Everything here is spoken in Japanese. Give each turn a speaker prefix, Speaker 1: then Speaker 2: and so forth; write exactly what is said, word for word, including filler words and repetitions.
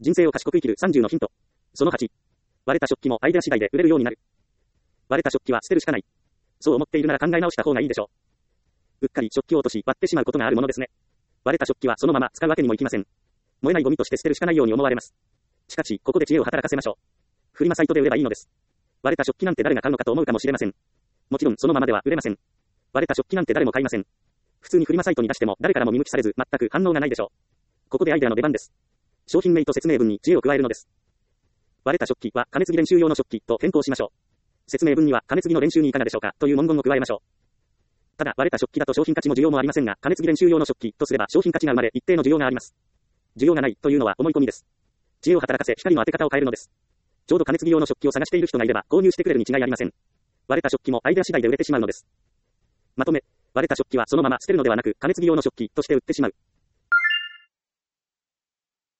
Speaker 1: 人生を賢く生きるさんじゅうのヒント。そのはち。割れた食器もアイデア次第で売れるようになる。割れた食器は捨てるしかない。そう思っているなら考え直した方がいいでしょう。うっかり食器を落とし割ってしまうことがあるものですね。割れた食器はそのまま使うわけにもいきません。燃えないゴミとして捨てるしかないように思われます。しかし、ここで知恵を働かせましょう。フリマサイトで売ればいいのです。割れた食器なんて誰が買うのかと思うかもしれません。もちろんそのままでは売れません。割れた食器なんて誰も買いません。普通にフリマサイトに出しても誰からも見向きされず全く反応がないでしょう。ここでアイデアの出番です。商品名と説明文に知恵を加えるのです。割れた食器は加熱着練習用の食器と変更しましょう。説明文には加熱着の練習にいかがでしょうかという文言を加えましょう。ただ割れた食器だと商品価値も需要もありませんが、加熱着練習用の食器とすれば商品価値が生まれ一定の需要があります。需要がないというのは思い込みです。知恵を働かせ光の当て方を変えるのです。ちょうど加熱着用の食器を探している人がいれば購入してくれるに違いありません。割れた食器もアイデア次第で売れてしまうのです。まとめ、割れた食器はそのまま捨てるのではなく加熱着用の食器として売ってしまう。